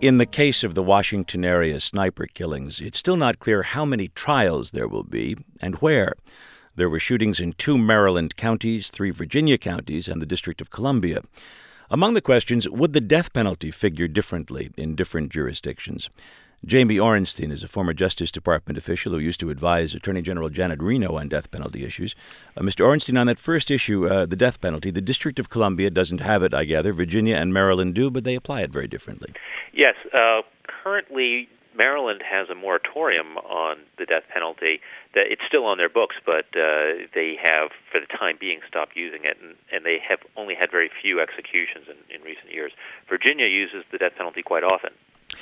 In the case of the Washington area sniper killings, it's still not clear how many trials there will be and where. There were shootings in 2 Maryland counties, 3 Virginia counties, and the District of Columbia. Among the questions, would the death penalty figure differently in different jurisdictions? Jamie Orenstein is a former Justice Department official who used to advise Attorney General Janet Reno on death penalty issues. Mr. Orenstein, on that first issue, the death penalty, the District of Columbia doesn't have it, I gather. Virginia and Maryland do, but they apply it very differently. Yes. Currently, Maryland has a moratorium on the death penalty. That it's still on their books, but they have, for the time being, stopped using it, and they have only had very few executions in recent years. Virginia uses the death penalty quite often.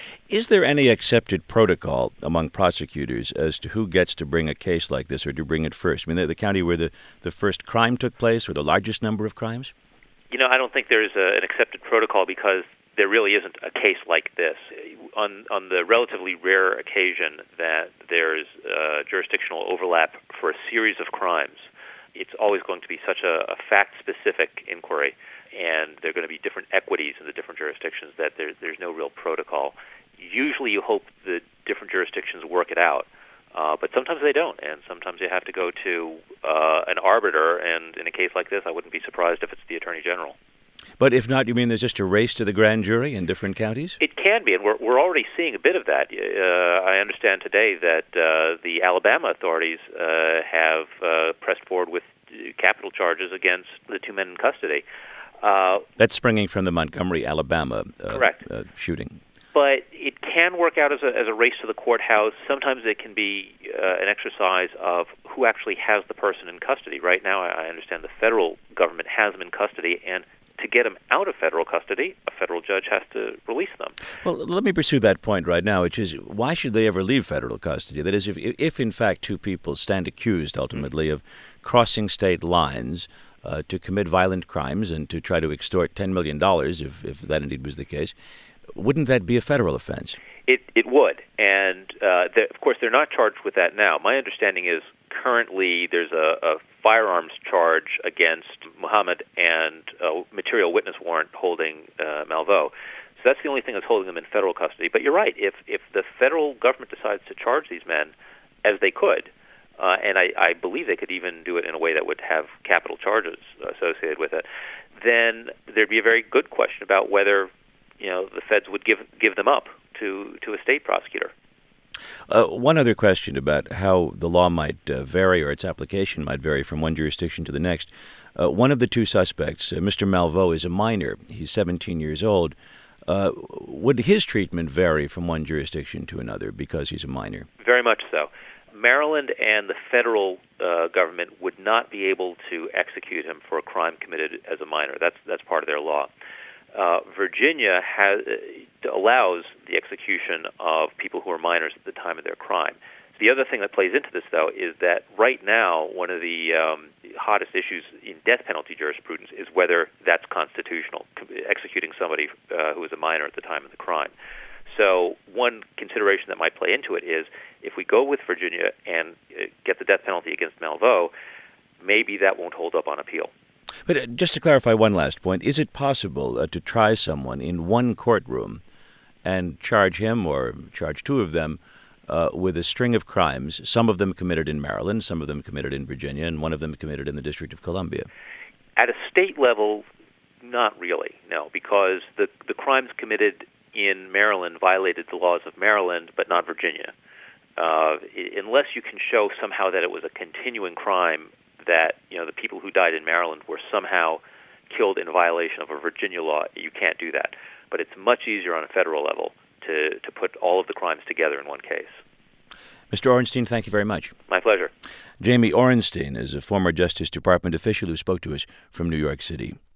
Is there any accepted protocol among prosecutors as to who gets to bring a case like this or to bring it first? I mean, the county where the first crime took place or the largest number of crimes? I don't think there's an accepted protocol because there really isn't a case like this. On the relatively rare occasion that there's jurisdictional overlap for a series of crimes, it's always going to be such a fact-specific inquiry, and there are going to be different equities in the different jurisdictions that there's no real protocol. Usually you hope the different jurisdictions work it out, but sometimes they don't, and sometimes you have to go to an arbiter, and in a case like this, I wouldn't be surprised if it's the Attorney General. But if not, you mean there's just a race to the grand jury in different counties? It can be, and we're already seeing a bit of that. I understand today that the Alabama authorities have pressed forward with capital charges against the 2 men in custody. That's springing from the Montgomery, Alabama shooting. But it can work out as a race to the courthouse. Sometimes it can be an exercise of who actually has the person in custody. Right now, I understand the federal government has them in custody, and to get them out of federal custody, a federal judge has to release them. Well, let me pursue that point right now, which is, why should they ever leave federal custody? That is, if in fact 2 people stand accused, ultimately, of crossing state lines to commit violent crimes and to try to extort $10 million, if that indeed was the case, wouldn't that be a federal offense? It would, and of course they're not charged with that now. My understanding is currently there's a firearms charge against Muhammad and a material witness warrant holding Malveaux. So that's the only thing that's holding them in federal custody. But you're right, if the federal government decides to charge these men, as they could, and I believe they could even do it in a way that would have capital charges associated with it, then there'd be a very good question about whether the feds would give them up to a state prosecutor. One other question about how the law might vary or its application might vary from one jurisdiction to the next. One of the 2 suspects, Mr. Malveaux, is a minor. He's 17 years old. Would his treatment vary from one jurisdiction to another because he's a minor? Very much so. Maryland and the federal government would not be able to execute him for a crime committed as a minor. That's part of their law. Virginia allows the execution of people who are minors at the time of their crime. The other thing that plays into this, though, is that right now one of the hottest issues in death penalty jurisprudence is whether that's constitutional, executing somebody who was a minor at the time of the crime. So one consideration that might play into it is if we go with Virginia and get the death penalty against Malveaux, maybe that won't hold up on appeal. But just to clarify one last point, is it possible to try someone in one courtroom and charge him or charge 2 of them with a string of crimes, some of them committed in Maryland, some of them committed in Virginia, and one of them committed in the District of Columbia? At a state level, not really, no, because the crimes committed in Maryland violated the laws of Maryland, but not Virginia. Unless you can show somehow that it was a continuing crime, that the people who died in Maryland were somehow killed in violation of a Virginia law, you can't do that. But it's much easier on a federal level to put all of the crimes together in one case. Mr. Orenstein, thank you very much. My pleasure. Jamie Orenstein is a former Justice Department official who spoke to us from New York City.